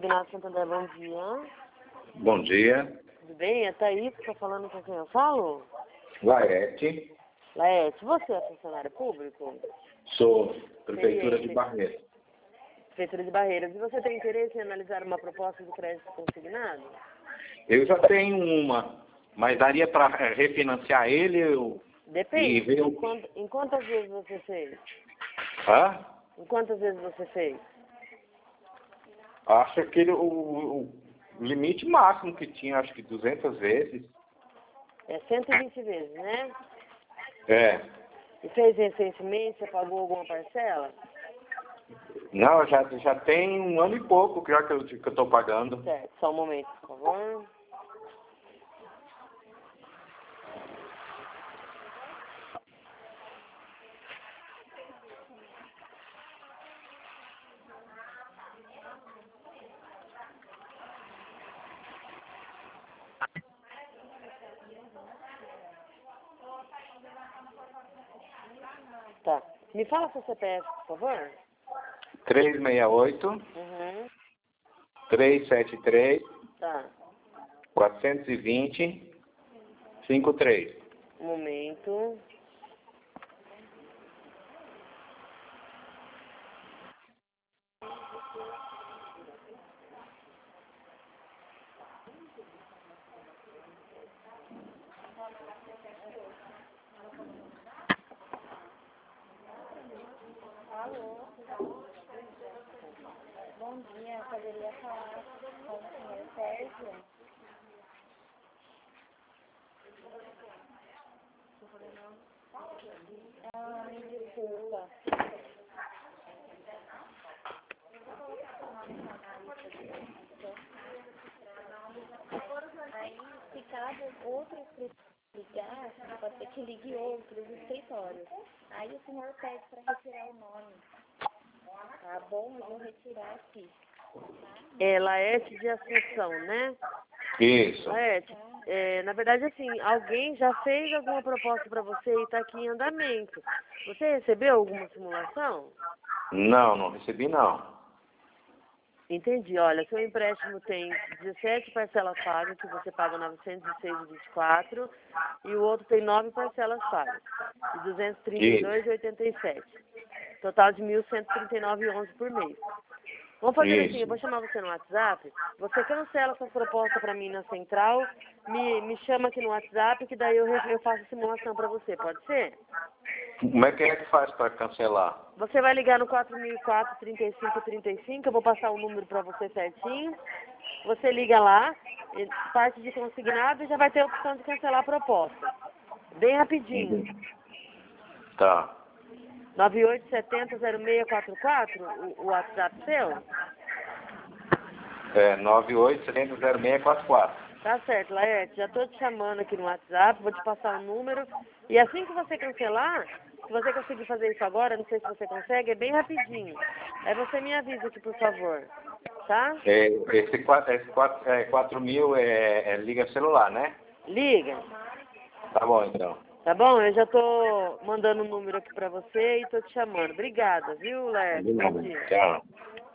Consignado Santander, bom dia. Bom dia. Tudo bem? É Thaís que tá falando com quem eu falo? Laerte. Laerte, você é funcionário público? Sou Prefeitura de Barreiras. Prefeitura de Barreiras. E você tem interesse em analisar uma proposta de crédito consignado? Eu já tenho uma, mas daria para refinanciar ele? Depende. E ver Em quantas vezes você fez? Hã? Em quantas vezes você fez? Acho que o limite máximo que tinha, acho que 200 vezes. É 120 vezes, né? É. E fez recentemente? Você pagou alguma parcela? Não, já tem um ano e pouco já que eu estou pagando. Certo, só um momento, por favor. Tá. Me fala seu CPF, por favor. 368 Uhum. 373 Tá. 420 53. Um momento. Alô? Bom dia, eu poderia falar com o senhor Sérgio? Me desculpa. Aí, se caso outro ligar, pode ser que ligue outros escritórios. Aí o senhor pede para retirar o nome. Tá bom? Eu vou retirar aqui. É Laerte de Assunção, né? Isso. Laerte, na verdade, assim, alguém já fez alguma proposta para você e está aqui em andamento. Você recebeu alguma simulação? Não recebi não. Entendi. Olha, seu empréstimo tem 17 parcelas pagas, que você paga 906,24, e o outro tem 9 parcelas pagas, de 232,87. Total de 1.139,11 por mês. Vamos fazer assim, eu vou chamar você no WhatsApp, você cancela essa proposta para mim na central, me chama aqui no WhatsApp, que daí eu faço a simulação para você, pode ser? Como é que faz para cancelar? Você vai ligar no 4004-3535, eu vou passar o número para você certinho. Você liga lá, parte de consignado e já vai ter a opção de cancelar a proposta. Bem rapidinho. Tá. 9870-0644, o WhatsApp seu? É 98700644. Tá certo, Laerte, já tô te chamando aqui no WhatsApp, vou te passar o número. E assim que você cancelar, se você conseguir fazer isso agora, não sei se você consegue, é bem rapidinho. Aí você me avisa aqui, por favor. Tá? Esse 4 mil liga celular, né? Liga. Tá bom, então. Tá bom? Eu já tô mandando o número aqui pra você e tô te chamando. Obrigada, viu, Laerte? Bom dia. Tchau.